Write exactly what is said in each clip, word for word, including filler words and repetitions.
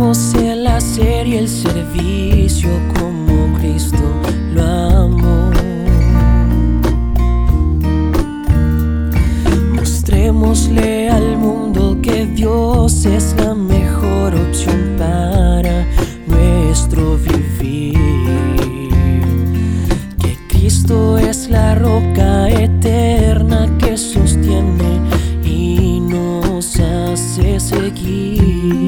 Amamos el hacer y el servicio como Cristo lo amó. Mostrémosle al mundo que Dios es la mejor opción para nuestro vivir, que Cristo es la roca eterna que sostiene y nos hace seguir.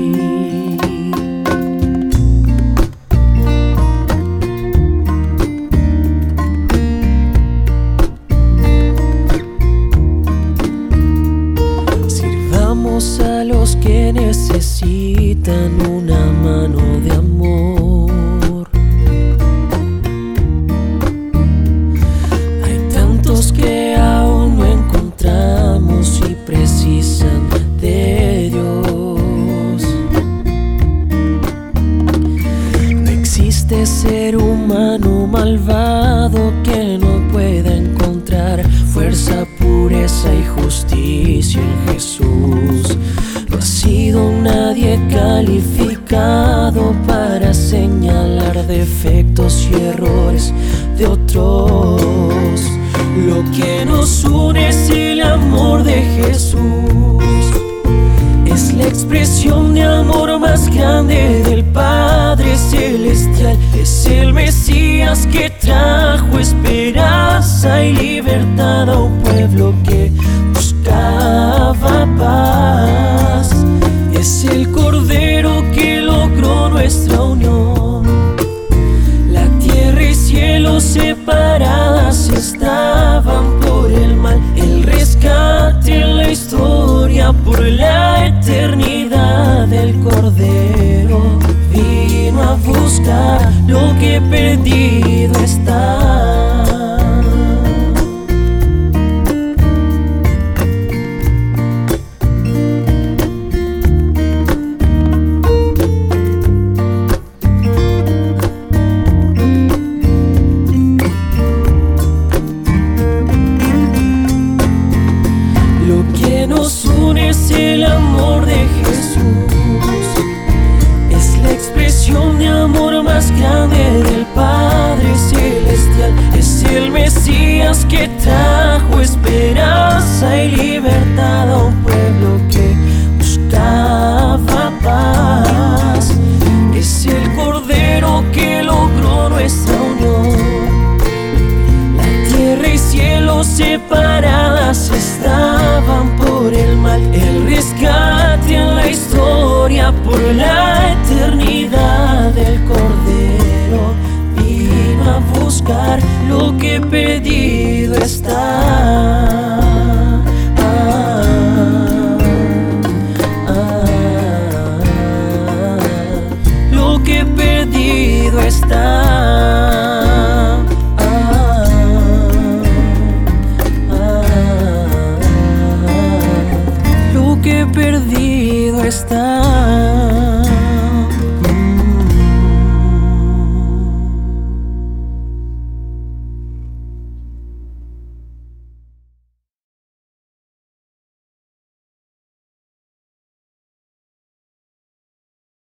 Sirvamos a los que necesitan una mano de amor. Hay tantos que aún no encontramos y precisan de Dios. No existe ser humano malvado que no pueda encontrar fuerza, pureza y justicia en Jesús. No ha sido nadie calificado para señalar defectos y errores de otros. Lo que nos une es el amor de Jesús. Es la expresión de amor más grande del Padre Celestial. Es el Mesías que trajo esperanza y libertad a un pueblo que buscaba paz. Es el Cordero que logró nuestra unión. La tierra y cielo separadas estaban por el mal. El rescate en la historia por la eternidad del Cordero vino a buscar lo que perdido está. Lo que nos une es el amor de Jesús. Es la expresión de amor más grande del Padre Celestial. Es el Mesías que trajo esperanza y libertad a un pueblo que buscaba paz. Es el Cordero que logró nuestra unión. La tierra y cielo separadas estaban por el mal. El rescate en la historia por la eternidad del Cordero vino a buscar lo que perdido está. Ah, ah, lo que perdido está. Lo que perdido está.